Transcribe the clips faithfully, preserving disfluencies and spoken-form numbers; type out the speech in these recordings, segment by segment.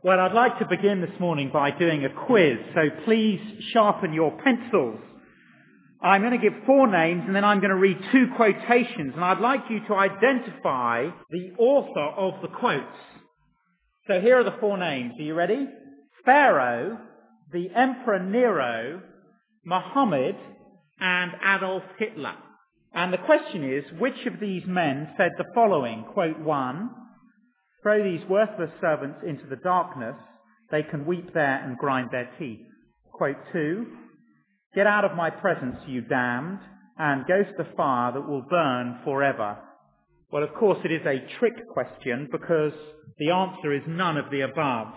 Well, I'd like to begin this morning by doing a quiz, so please sharpen your pencils. I'm going to give four names and then I'm going to read two quotations, and I'd like you to identify the author of the quotes. So here are the four names. Are you ready? Pharaoh, the Emperor Nero, Muhammad, and Adolf Hitler. And the question is, which of these men said the following? Quote one, throw these worthless servants into the darkness, they can weep there and grind their teeth. Quote two, get out of my presence, you damned, and go to the fire that will burn forever. Well, of course, it is a trick question because the answer is none of the above.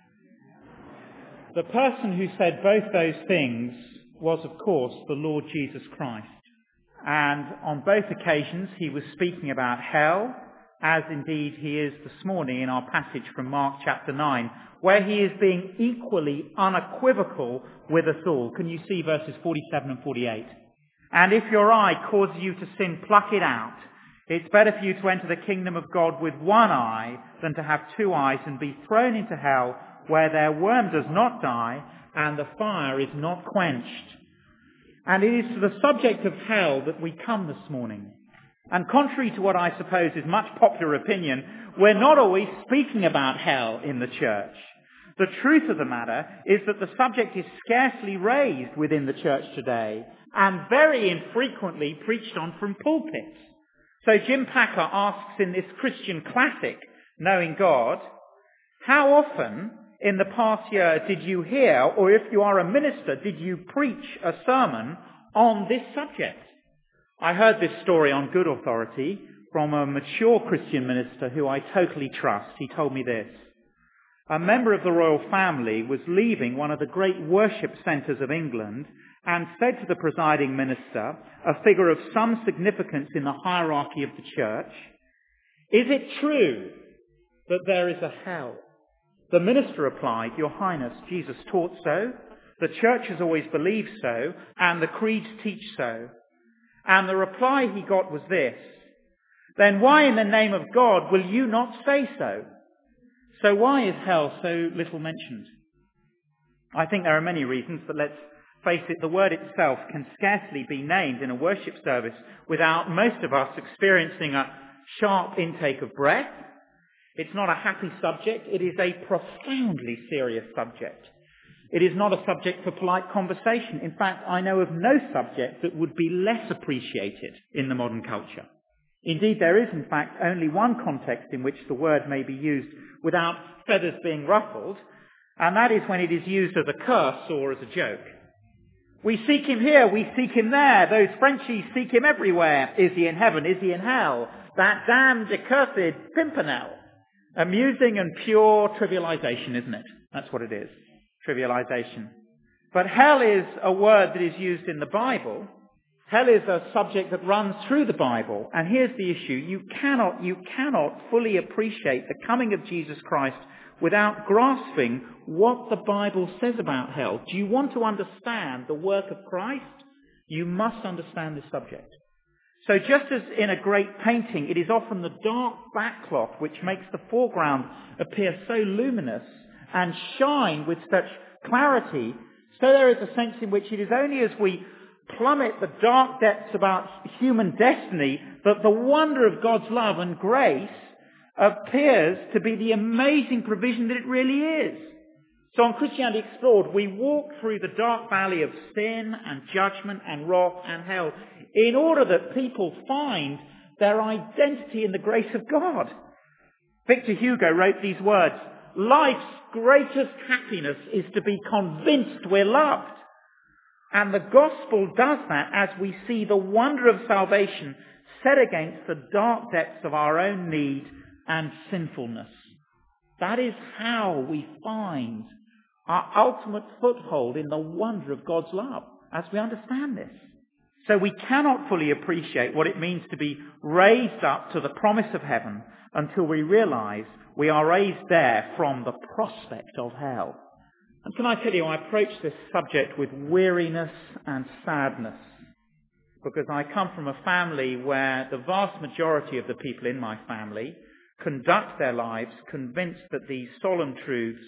The person who said both those things was, of course, the Lord Jesus Christ. And on both occasions, he was speaking about hell, as indeed he is this morning in our passage from Mark chapter nine, where he is being equally unequivocal with us all. Can you see verses forty-seven and forty-eight? And if your eye causes you to sin, pluck it out. It's better for you to enter the kingdom of God with one eye than to have two eyes and be thrown into hell, where their worm does not die and the fire is not quenched. And it is to the subject of hell that we come this morning. And contrary to what I suppose is much popular opinion, we're not always speaking about hell in the church. The truth of the matter is that the subject is scarcely raised within the church today and very infrequently preached on from pulpits. So Jim Packer asks in this Christian classic, Knowing God, how often in the past year did you hear, or if you are a minister, did you preach a sermon on this subject? I heard this story on good authority from a mature Christian minister who I totally trust. He told me this. A member of the royal family was leaving one of the great worship centres of England and said to the presiding minister, a figure of some significance in the hierarchy of the church, is it true that there is a hell? The minister replied, Your Highness, Jesus taught so, the church has always believed so, and the creeds teach so. And the reply he got was this, then why in the name of God will you not say so? So why is hell so little mentioned? I think there are many reasons, but let's face it, the word itself can scarcely be named in a worship service without most of us experiencing a sharp intake of breath. It's not a happy subject. It is a profoundly serious subject. It is not a subject for polite conversation. In fact, I know of no subject that would be less appreciated in the modern culture. Indeed, there is, in fact, only one context in which the word may be used without feathers being ruffled, and that is when it is used as a curse or as a joke. We seek him here, we seek him there. Those Frenchies seek him everywhere. Is he in heaven? Is he in hell? That damned, accursed Pimpernel. Amusing and pure trivialization, isn't it? That's what it is. Trivialization. But hell is a word that is used in the Bible. Hell is a subject that runs through the Bible. And here's the issue. You cannot, you cannot fully appreciate the coming of Jesus Christ without grasping what the Bible says about hell. Do you want to understand the work of Christ? You must understand this subject. So just as in a great painting, it is often the dark backcloth which makes the foreground appear so luminous and shine with such clarity, so there is a sense in which it is only as we plummet the dark depths about human destiny that the wonder of God's love and grace appears to be the amazing provision that it really is. So on Christianity Explored, we walk through the dark valley of sin and judgment and wrath and hell in order that people find their identity in the grace of God. Victor Hugo wrote these words, life's greatest happiness is to be convinced we're loved. And the gospel does that as we see the wonder of salvation set against the dark depths of our own need and sinfulness. That is how we find our ultimate foothold in the wonder of God's love, as we understand this. So we cannot fully appreciate what it means to be raised up to the promise of heaven until we realize we are raised there from the prospect of hell. And can I tell you, I approach this subject with weariness and sadness, because I come from a family where the vast majority of the people in my family conduct their lives convinced that these solemn truths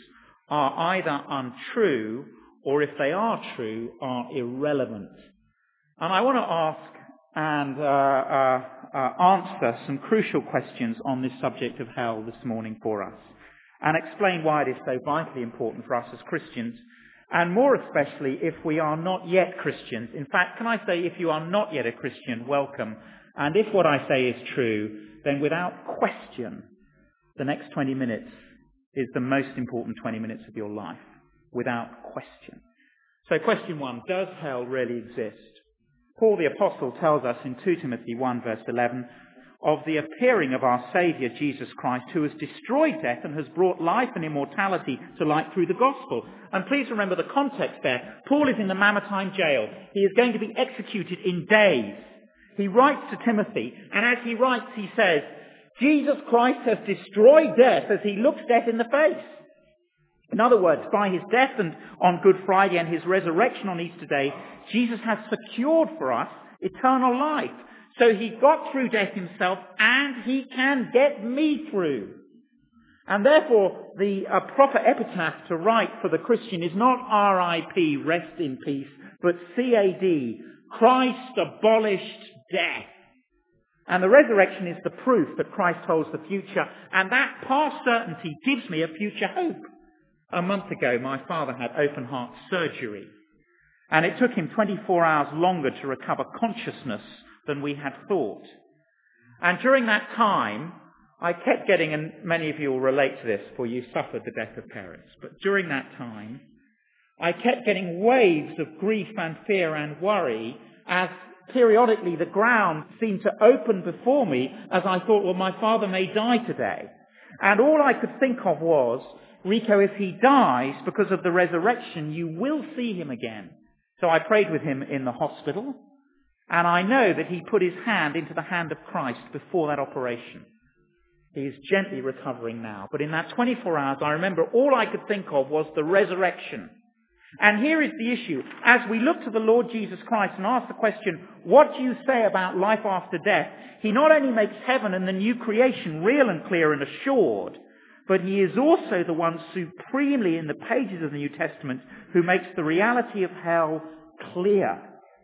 are either untrue or, if they are true, are irrelevant. And I want to ask and uh, uh, uh, answer some crucial questions on this subject of hell this morning for us, and explain why it is so vitally important for us as Christians, and more especially if we are not yet Christians. In fact, can I say, if you are not yet a Christian, welcome. And if what I say is true, then without question, the next twenty minutes is the most important twenty minutes of your life, without question. So question one, does hell really exist? Paul the Apostle tells us in Second Timothy one verse eleven of the appearing of our Saviour Jesus Christ, who has destroyed death and has brought life and immortality to light through the gospel. And please remember the context there. Paul is in the Mamertine jail. He is going to be executed in days. He writes to Timothy, and as he writes he says, Jesus Christ has destroyed death as he looks death in the face. In other words, by his death and on Good Friday and his resurrection on Easter Day, Jesus has secured for us eternal life. So he got through death himself, and he can get me through. And therefore, the uh, proper epitaph to write for the Christian is not R I P, rest in peace, but C A D, Christ abolished death. And the resurrection is the proof that Christ holds the future, and that past certainty gives me a future hope. A month ago, my father had open heart surgery, and it took him twenty-four hours longer to recover consciousness than we had thought. And during that time, I kept getting, and many of you will relate to this, for you suffered the death of parents, but during that time, I kept getting waves of grief and fear and worry as periodically the ground seemed to open before me as I thought, well, my father may die today. And all I could think of was, Rico, if he dies because of the resurrection, you will see him again. So I prayed with him in the hospital, and I know that he put his hand into the hand of Christ before that operation. He is gently recovering now. But in that twenty-four hours, I remember all I could think of was the resurrection. And here is the issue. As we look to the Lord Jesus Christ and ask the question, what do you say about life after death? He not only makes heaven and the new creation real and clear and assured, but he is also the one supremely in the pages of the New Testament who makes the reality of hell clear.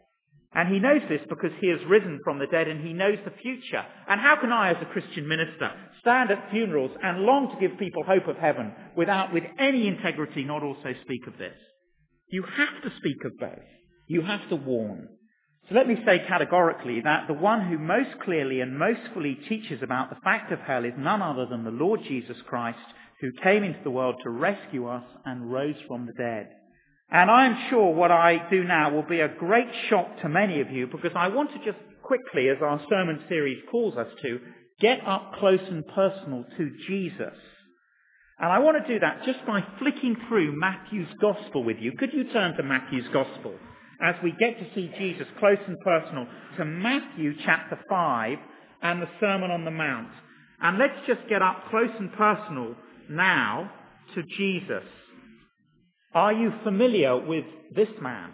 And he knows this because he has risen from the dead and he knows the future. And how can I, as a Christian minister, stand at funerals and long to give people hope of heaven without, with any integrity, not also speak of this? You have to speak of both. You have to warn. So let me say categorically that the one who most clearly and most fully teaches about the fact of hell is none other than the Lord Jesus Christ, who came into the world to rescue us and rose from the dead. And I am sure what I do now will be a great shock to many of you, because I want to just quickly, as our sermon series calls us to, get up close and personal to Jesus. And I want to do that just by flicking through Matthew's Gospel with you. Could you turn to Matthew's Gospel as we get to see Jesus close and personal to Matthew chapter five and the Sermon on the Mount. And let's just get up close and personal now to Jesus. Are you familiar with this man?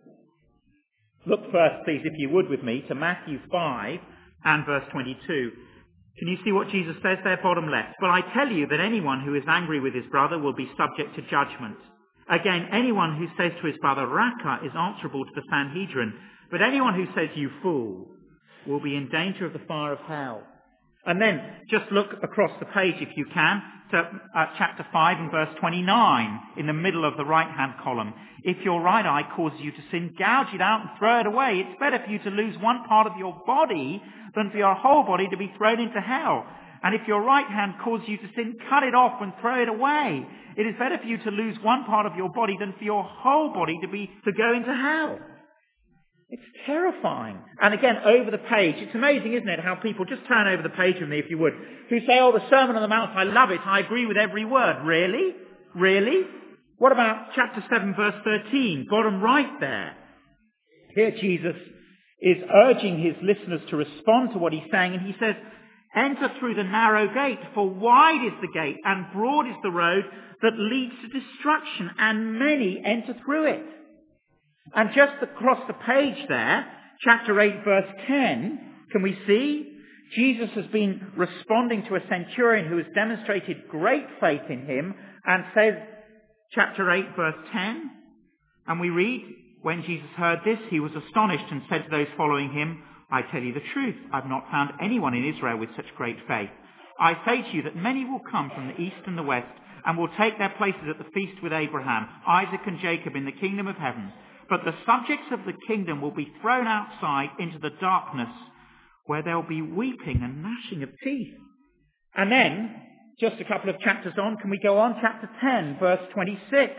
Look first, please, if you would with me, to Matthew five and verse twenty-two. Can you see what Jesus says there, bottom left? But I tell you that anyone who is angry with his brother will be subject to judgment. Again, anyone who says to his brother, Raca, is answerable to the Sanhedrin. But anyone who says, you fool, will be in danger of the fire of hell. And then just look across the page, if you can, to uh, chapter five and verse twenty-nine, in the middle of the right-hand column. If your right eye causes you to sin, gouge it out and throw it away. It's better for you to lose one part of your body than for your whole body to be thrown into hell. And if your right hand causes you to sin, cut it off and throw it away. It is better for you to lose one part of your body than for your whole body to be to go into hell. It's terrifying. And again, over the page, it's amazing, isn't it, how people, just turn over the page with me if you would, who say, oh, the Sermon on the Mount, I love it, I agree with every word. Really? Really? What about chapter seven, verse thirteen, bottom right there? Here Jesus is urging his listeners to respond to what he's saying, and he says, enter through the narrow gate, for wide is the gate, and broad is the road that leads to destruction, and many enter through it. And just across the page there, chapter eight, verse ten, can we see? Jesus has been responding to a centurion who has demonstrated great faith in him and says, chapter eight, verse ten. And we read, when Jesus heard this, he was astonished and said to those following him, I tell you the truth, I've not found anyone in Israel with such great faith. I say to you that many will come from the east and the west and will take their places at the feast with Abraham, Isaac and Jacob in the kingdom of heaven. But the subjects of the kingdom will be thrown outside into the darkness, where there will be weeping and gnashing of teeth. And then, just a couple of chapters on, can we go on? Chapter ten, verse twenty-six.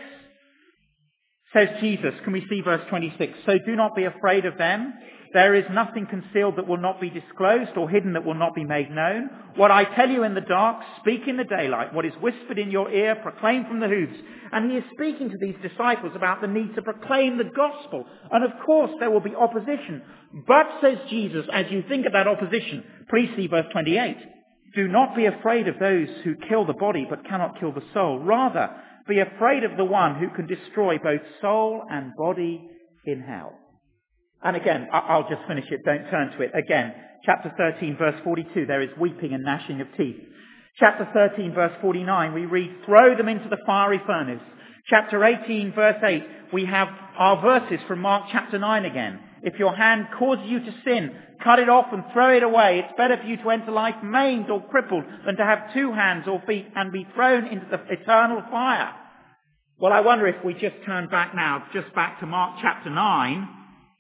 Says Jesus, can we see verse twenty-six? So do not be afraid of them. There is nothing concealed that will not be disclosed, or hidden that will not be made known. What I tell you in the dark, speak in the daylight. What is whispered in your ear, proclaim from the roofs. And he is speaking to these disciples about the need to proclaim the gospel. And of course there will be opposition. But, says Jesus, as you think of that opposition, please see verse twenty-eight. Do not be afraid of those who kill the body but cannot kill the soul. Rather, be afraid of the one who can destroy both soul and body in hell. And again, I'll just finish it, don't turn to it. Again, chapter thirteen, verse forty-two, there is weeping and gnashing of teeth. Chapter thirteen, verse forty-nine, we read, throw them into the fiery furnace. Chapter eighteen, verse eight, we have our verses from Mark chapter nine again. If your hand causes you to sin, cut it off and throw it away. It's better for you to enter life maimed or crippled than to have two hands or feet and be thrown into the eternal fire. Well, I wonder if we just turn back now, just back to Mark chapter nine,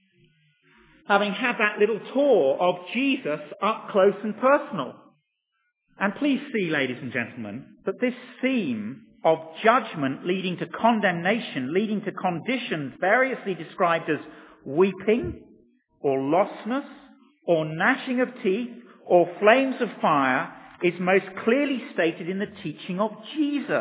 having had that little tour of Jesus up close and personal. And please see, ladies and gentlemen, that this theme of judgment leading to condemnation, leading to conditions variously described as weeping, or lostness, or gnashing of teeth, or flames of fire, is most clearly stated in the teaching of Jesus.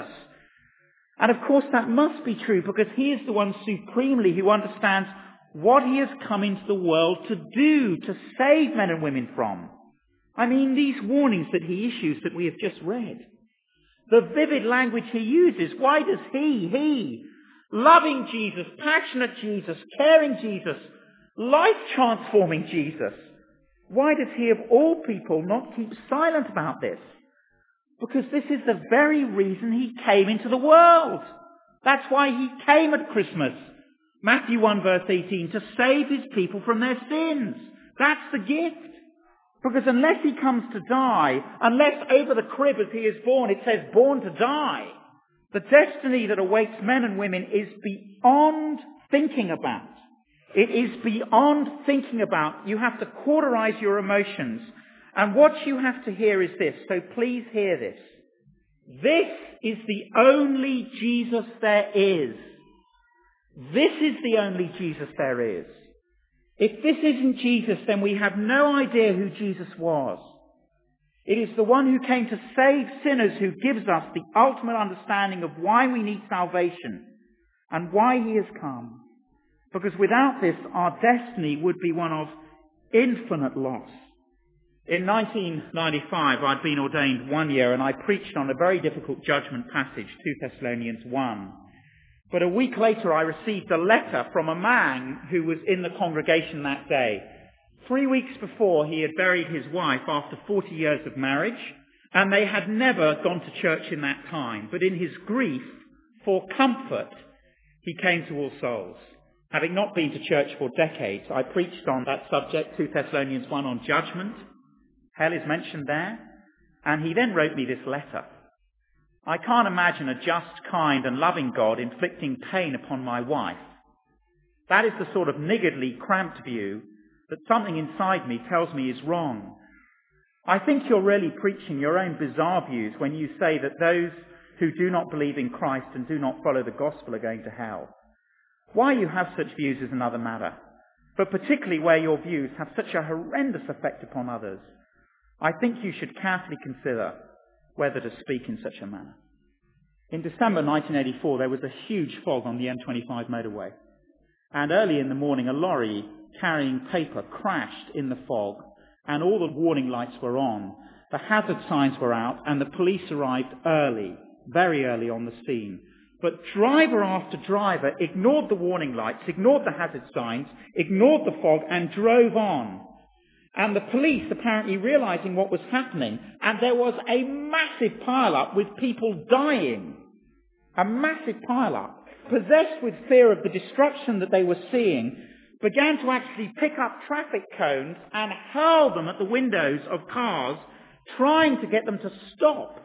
And of course that must be true, because he is the one supremely who understands what he has come into the world to do, to save men and women from. I mean, these warnings that he issues that we have just read. The vivid language he uses. Why does he, he, loving Jesus, passionate Jesus, caring Jesus, life-transforming Jesus, why does he of all people not keep silent about this? Because this is the very reason he came into the world. That's why he came at Christmas. Matthew one verse eighteen, to save his people from their sins. That's the gift. Because unless he comes to die, unless over the crib as he is born, it says born to die, the destiny that awaits men and women is beyond thinking about. It is beyond thinking about. You have to cauterize your emotions. And what you have to hear is this, so please hear this. This is the only Jesus there is. This is the only Jesus there is. If this isn't Jesus, then we have no idea who Jesus was. It is the one who came to save sinners, who gives us the ultimate understanding of why we need salvation and why he has come. Because without this, our destiny would be one of infinite loss. In nineteen ninety-five, I'd been ordained one year and I preached on a very difficult judgment passage, two Thessalonians one. But a week later, I received a letter from a man who was in the congregation that day. Three weeks before, he had buried his wife after forty years of marriage, and they had never gone to church in that time. But in his grief, for comfort, he came to All Souls. Having not been to church for decades, I preached on that subject, two Thessalonians one, on judgment. Hell is mentioned there. And he then wrote me this letter. I can't imagine a just, kind and loving God inflicting pain upon my wife. That is the sort of niggardly, cramped view that something inside me tells me is wrong. I think you're really preaching your own bizarre views when you say that those who do not believe in Christ and do not follow the gospel are going to hell. Why you have such views is another matter, but particularly where your views have such a horrendous effect upon others, I think you should carefully consider whether to speak in such a manner. In December nineteen eighty-four, there was a huge fog on the M twenty-five motorway. And early in the morning, a lorry carrying paper crashed in the fog, and all the warning lights were on. The hazard signs were out, and the police arrived early, very early on the scene. But driver after driver ignored the warning lights, ignored the hazard signs, ignored the fog, and drove on. And the police, apparently realizing what was happening, and there was a massive pile-up with people dying. a massive pile-up, possessed with fear of the destruction that they were seeing, began to actually pick up traffic cones and hurl them at the windows of cars, trying to get them to stop.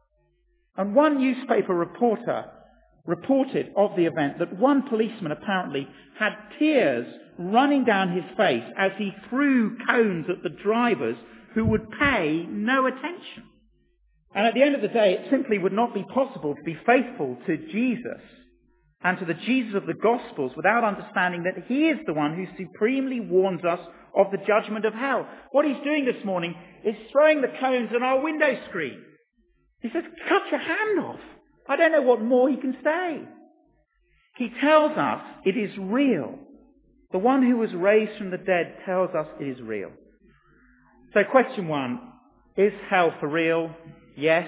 And one newspaper reporter reported of the event that one policeman apparently had tears running down his face as he threw cones at the drivers who would pay no attention. And at the end of the day, it simply would not be possible to be faithful to Jesus and to the Jesus of the Gospels without understanding that he is the one who supremely warns us of the judgment of hell. What he's doing this morning is throwing the cones at our window screen. He says, cut your hand off. I don't know what more he can say. He tells us it is real. The one who was raised from the dead tells us it is real. So question one, is hell for real? Yes.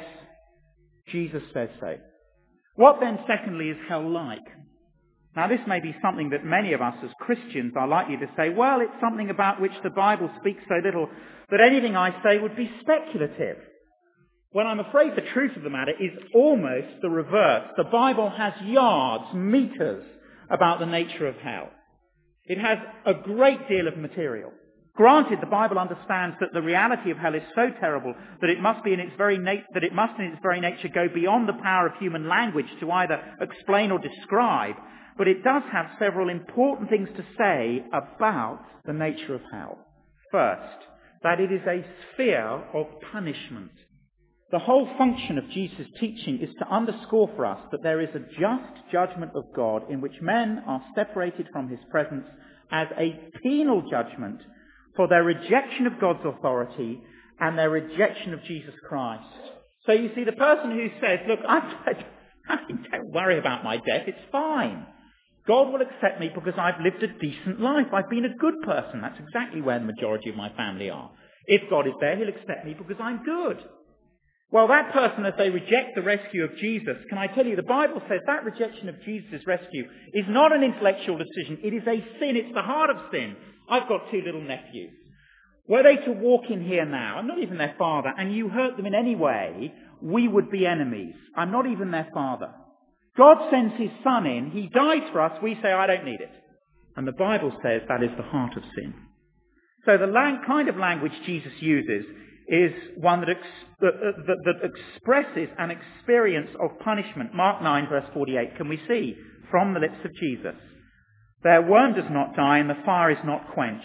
Jesus says so. What then, secondly, is hell like? Now, this may be something that many of us as Christians are likely to say, well, it's something about which the Bible speaks so little that anything I say would be speculative. When I'm afraid the truth of the matter is almost the reverse. The Bible has yards, meters about the nature of hell. It has a great deal of material. Granted, the Bible understands that the reality of hell is so terrible that it must be in its very nat- that it must in its very nature go beyond the power of human language to either explain or describe. But it does have several important things to say about the nature of hell. First, that it is a sphere of punishment. The whole function of Jesus' teaching is to underscore for us that there is a just judgment of God in which men are separated from his presence as a penal judgment for their rejection of God's authority and their rejection of Jesus Christ. So you see, the person who says, look, I don't worry about my death, it's fine. God will accept me because I've lived a decent life. I've been a good person. That's exactly where the majority of my family are. If God is there, he'll accept me because I'm good. Well, that person, as they reject the rescue of Jesus, can I tell you, the Bible says that rejection of Jesus' rescue is not an intellectual decision. It is a sin. It's the heart of sin. I've got two little nephews. Were they to walk in here now, I'm not even their father, and you hurt them in any way, we would be enemies. I'm not even their father. God sends his son in. He dies for us. We say, I don't need it. And the Bible says that is the heart of sin. So the lang- kind of language Jesus uses is one that, ex- that, that, that expresses an experience of punishment. Mark nine, verse forty-eight, can we see from the lips of Jesus? Their worm does not die and the fire is not quenched.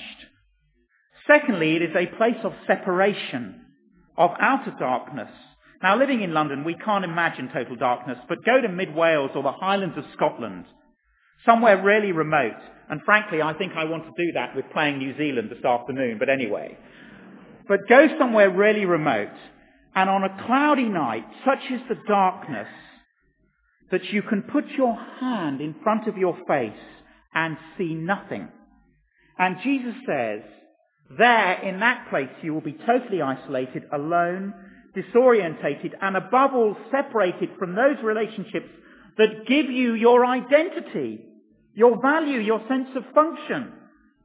Secondly, it is a place of separation, of outer darkness. Now, living in London, we can't imagine total darkness, but go to mid-Wales or the Highlands of Scotland, somewhere really remote. And frankly, I think I want to do that with playing New Zealand this afternoon, but anyway. But go somewhere really remote, and on a cloudy night, such is the darkness that you can put your hand in front of your face and see nothing. And Jesus says, there, in that place, you will be totally isolated, alone, disorientated, and above all, separated from those relationships that give you your identity, your value, your sense of function.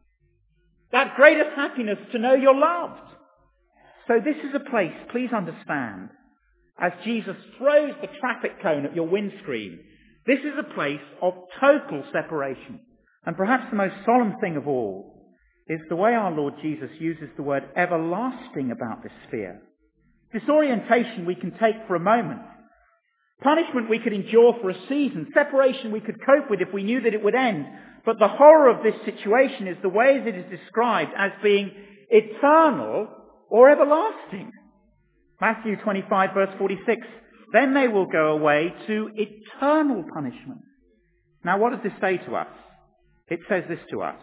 That greatest happiness to know you're loved. So this is a place, please understand, as Jesus throws the traffic cone at your windscreen, this is a place of total separation. And perhaps the most solemn thing of all is the way our Lord Jesus uses the word everlasting about this sphere. Disorientation we can take for a moment. Punishment we could endure for a season. Separation we could cope with if we knew that it would end. But the horror of this situation is the way that it is described as being eternal or everlasting. Matthew twenty-five, verse forty-six, then they will go away to eternal punishment. Now, what does this say to us? It says this to us.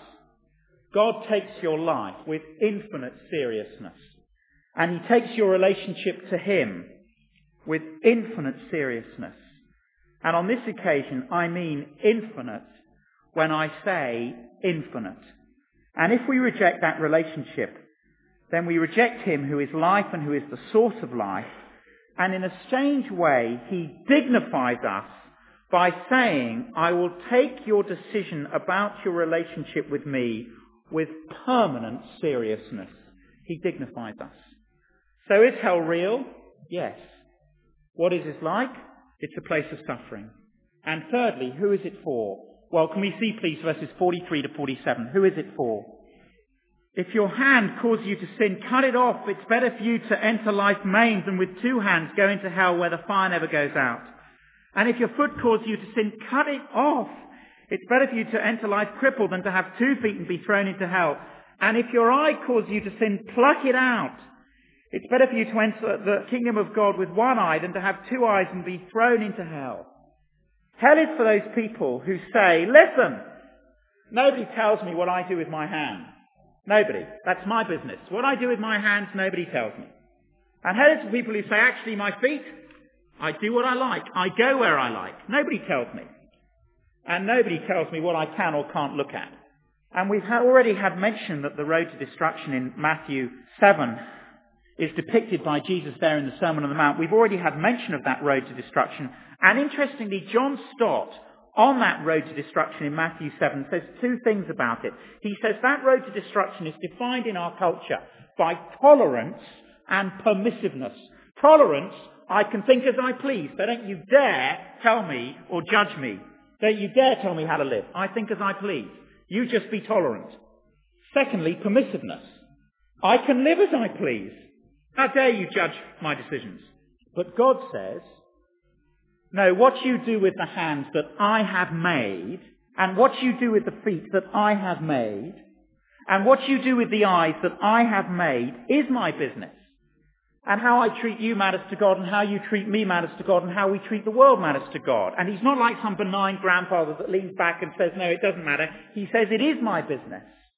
God takes your life with infinite seriousness, and he takes your relationship to him with infinite seriousness. And on this occasion, I mean infinite when I say infinite. And if we reject that relationship, then we reject him who is life and who is the source of life. And in a strange way, he dignifies us by saying, I will take your decision about your relationship with me with permanent seriousness. He dignifies us. So is hell real? Yes. What is it like? It's a place of suffering. And thirdly, who is it for? Well, can we see, please, verses forty-three to forty-seven? Who is it for? If your hand causes you to sin, cut it off. It's better for you to enter life maimed than with two hands go into hell where the fire never goes out. And if your foot causes you to sin, cut it off. It's better for you to enter life crippled than to have two feet and be thrown into hell. And if your eye causes you to sin, pluck it out. It's better for you to enter the kingdom of God with one eye than to have two eyes and be thrown into hell. Hell is for those people who say, listen, nobody tells me what I do with my hands. Nobody. That's my business. What I do with my hands, nobody tells me. And hell is for people who say, actually, my feet, I do what I like. I go where I like. Nobody tells me. And nobody tells me what I can or can't look at. And we've already had mention that the road to destruction in Matthew seven is depicted by Jesus there in the Sermon on the Mount. We've already had mention of that road to destruction. And interestingly, John Stott, on that road to destruction in Matthew seven, says two things about it. He says that road to destruction is defined in our culture by tolerance and permissiveness. Tolerance, I can think as I please, so don't you dare tell me or judge me. Don't you dare tell me how to live. I think as I please. You just be tolerant. Secondly, permissiveness. I can live as I please. How dare you judge my decisions? But God says, no, what you do with the hands that I have made, and what you do with the feet that I have made, and what you do with the eyes that I have made is my business. And how I treat you matters to God, and how you treat me matters to God, and how we treat the world matters to God. And he's not like some benign grandfather that leans back and says, no, it doesn't matter. He says, it is my business.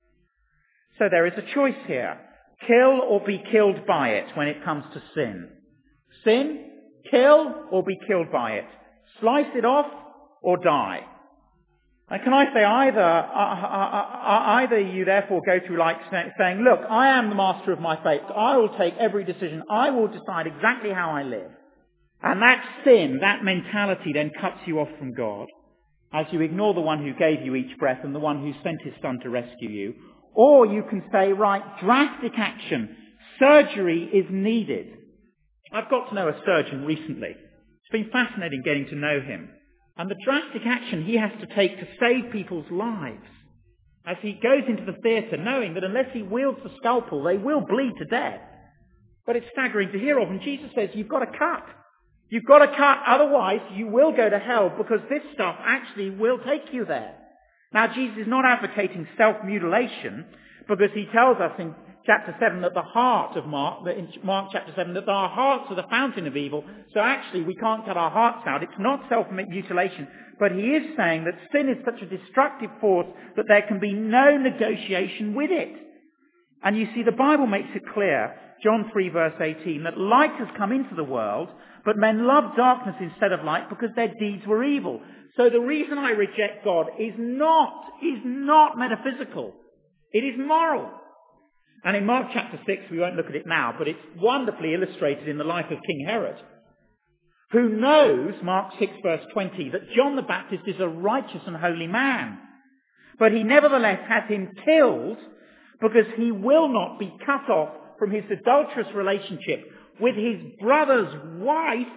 So there is a choice here. Kill or be killed by it when it comes to sin. Sin, kill or be killed by it. Slice it off or die. And can I say either, uh, uh, uh, either you therefore go through life saying, look, I am the master of my fate. I will take every decision. I will decide exactly how I live. And that sin, that mentality then cuts you off from God as you ignore the one who gave you each breath and the one who sent his son to rescue you. Or you can say, right, drastic action. Surgery is needed. I've got to know a surgeon recently. It's been fascinating getting to know him. And the drastic action he has to take to save people's lives as he goes into the theatre knowing that unless he wields the scalpel, they will bleed to death. But it's staggering to hear of. And Jesus says, you've got to cut. You've got to cut, otherwise you will go to hell because this stuff actually will take you there. Now, Jesus is not advocating self-mutilation because he tells us in chapter seven that the heart of Mark, in Mark chapter seven, that our hearts are the fountain of evil. So actually we can't cut our hearts out. It's not self-mutilation. But he is saying that sin is such a destructive force that there can be no negotiation with it. And you see, the Bible makes it clear, John three verse eighteen, that light has come into the world, but men love darkness instead of light because their deeds were evil. So the reason I reject God is not, is not metaphysical. It is moral. And in Mark chapter six, we won't look at it now, but it's wonderfully illustrated in the life of King Herod, who knows, Mark six verse twenty, that John the Baptist is a righteous and holy man. But he nevertheless has him killed because he will not be cut off from his adulterous relationship with his brother's wife,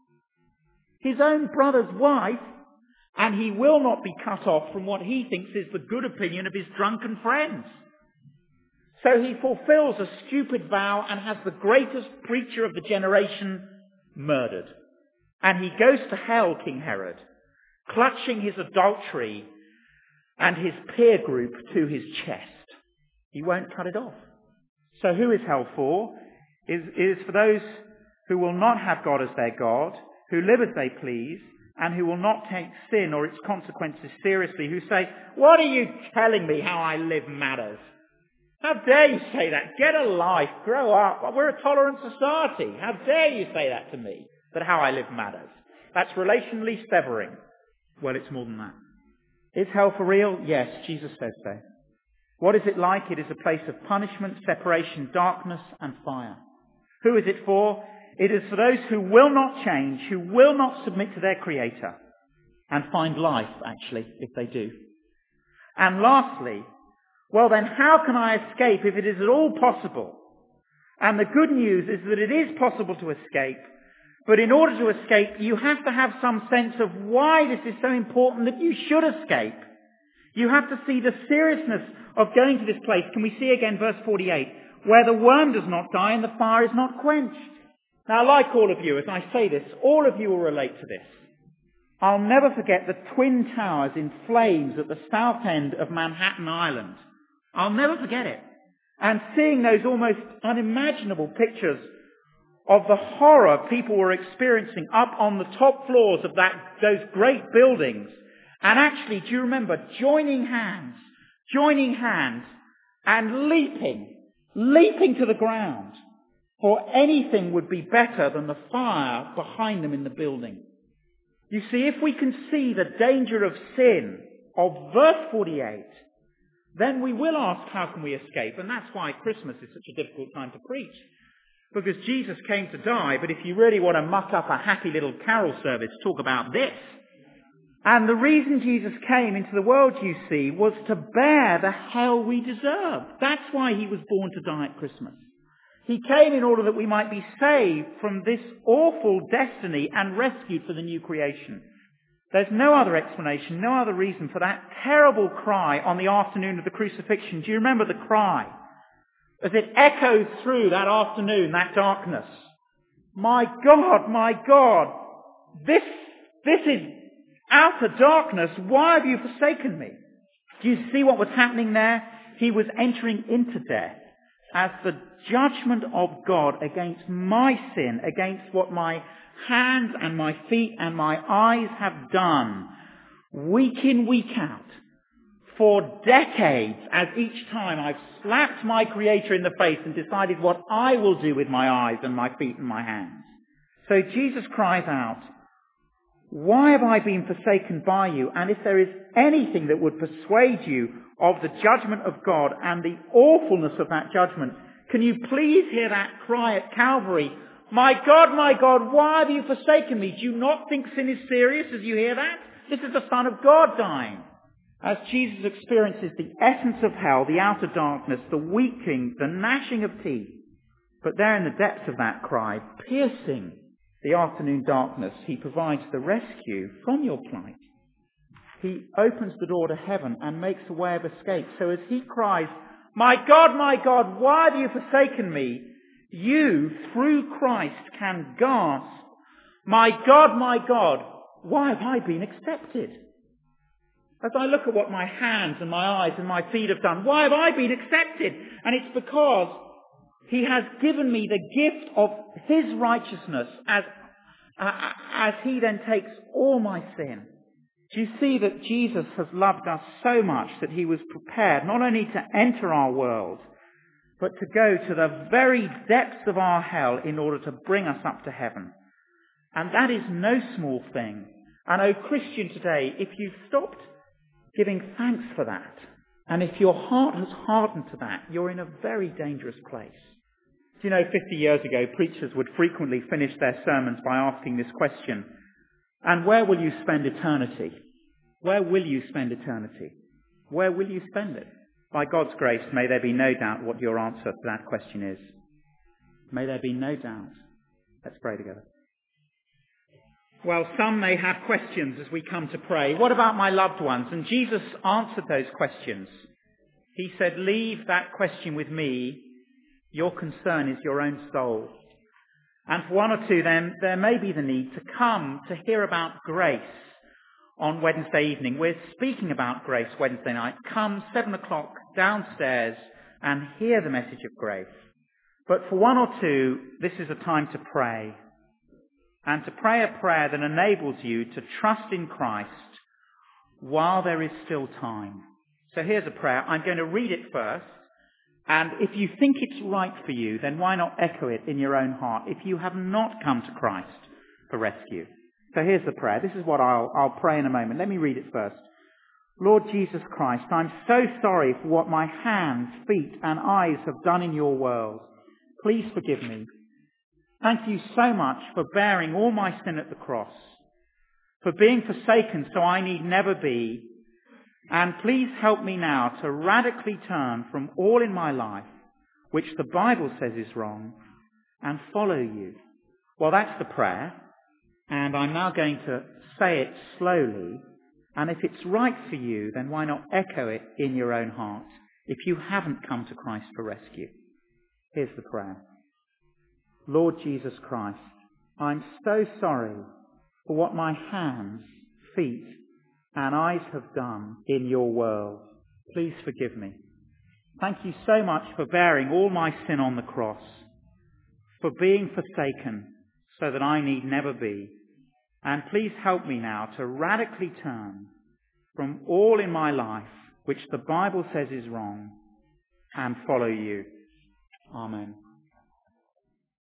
his own brother's wife, and he will not be cut off from what he thinks is the good opinion of his drunken friends. So he fulfills a stupid vow and has the greatest preacher of the generation murdered. And he goes to hell, King Herod, clutching his adultery and his peer group to his chest. He won't cut it off. So who is hell for? It is for those who will not have God as their God, who live as they please, and who will not take sin or its consequences seriously, who say, what are you telling me how I live matters? How dare you say that? Get a life, grow up. We're a tolerant society. How dare you say that to me, that how I live matters? That's relationally severing. Well, it's more than that. Is hell for real? Yes, Jesus says so. What is it like? It is a place of punishment, separation, darkness, and fire. Who is it for? It is for those who will not change, who will not submit to their Creator, and find life, actually, if they do. And lastly, well then, how can I escape if it is at all possible? And the good news is that it is possible to escape, But in order to escape, you have to have some sense of why this is so important that you should escape. You have to see the seriousness of going to this place. Can we see again verse forty-eight? Where the worm does not die and the fire is not quenched. Now, like all of you, as I say this, all of you will relate to this. I'll never forget the Twin Towers in flames at the south end of Manhattan Island. I'll never forget it. And seeing those almost unimaginable pictures of the horror people were experiencing up on the top floors of that those great buildings. And actually, do you remember, joining hands, joining hands and leaping, leaping to the ground, for anything would be better than the fire behind them in the building. You see, if we can see the danger of sin of verse forty-eight, then we will ask, how can we escape? And that's why Christmas is such a difficult time to preach. Because Jesus came to die, but if you really want to muck up a happy little carol service, talk about this. And the reason Jesus came into the world, you see, was to bear the hell we deserve. That's why he was born to die at Christmas. He came in order that we might be saved from this awful destiny and rescued for the new creation. There's no other explanation, no other reason for that terrible cry on the afternoon of the crucifixion. Do you remember the cry? As it echoed through that afternoon, that darkness. My God, my God, this, this is outer darkness. Why have you forsaken me? Do you see what was happening there? He was entering into death as the judgment of God against my sin, against what my hands and my feet and my eyes have done, week in, week out, for decades, as each time I've slapped my Creator in the face and decided what I will do with my eyes and my feet and my hands. So Jesus cries out, why have I been forsaken by you? And if there is anything that would persuade you of the judgment of God and the awfulness of that judgment, can you please hear that cry at Calvary? My God, my God, why have you forsaken me? Do you not think sin is serious as you hear that? This is the Son of God dying. As Jesus experiences the essence of hell, the outer darkness, the weeping, the gnashing of teeth. But there in the depths of that cry, piercing the afternoon darkness, he provides the rescue from your plight. He opens the door to heaven and makes a way of escape. So as he cries, my God, my God, why have you forsaken me? You, through Christ, can gasp, my God, my God, why have I been accepted? As I look at what my hands and my eyes and my feet have done, why have I been accepted? And it's because he has given me the gift of his righteousness as, uh, as he then takes all my sin. Do you see that Jesus has loved us so much that he was prepared not only to enter our world, but to go to the very depths of our hell in order to bring us up to heaven? And that is no small thing. And oh, Christian today, if you've stopped giving thanks for that, and if your heart has hardened to that, you're in a very dangerous place. Do you know, fifty years ago, preachers would frequently finish their sermons by asking this question, and where will you spend eternity? Where will you spend eternity? Where will you spend it? By God's grace, may there be no doubt what your answer to that question is. May there be no doubt. Let's pray together. Well, some may have questions as we come to pray. What about my loved ones? And Jesus answered those questions. He said, leave that question with me. Your concern is your own soul. And for one or two, then, there may be the need to come to hear about grace on Wednesday evening. We're speaking about grace Wednesday night. Come seven o'clock downstairs and hear the message of grace. But for one or two, this is a time to pray. And to pray a prayer that enables you to trust in Christ while there is still time. So here's a prayer. I'm going to read it first. And if you think it's right for you, then why not echo it in your own heart if you have not come to Christ for rescue? So here's the prayer. This is what I'll, I'll pray in a moment. Let me read it first. Lord Jesus Christ, I'm so sorry for what my hands, feet and eyes have done in your world. Please forgive me. Thank you so much for bearing all my sin at the cross, for being forsaken so I need never be. And please help me now to radically turn from all in my life, which the Bible says is wrong, and follow you. Well, that's the prayer, and I'm now going to say it slowly, and if it's right for you, then why not echo it in your own heart if you haven't come to Christ for rescue. Here's the prayer. Lord Jesus Christ, I'm so sorry for what my hands, feet, and eyes have done in your world. Please forgive me. Thank you so much for bearing all my sin on the cross, for being forsaken so that I need never be. And please help me now to radically turn from all in my life which the Bible says is wrong and follow you. Amen.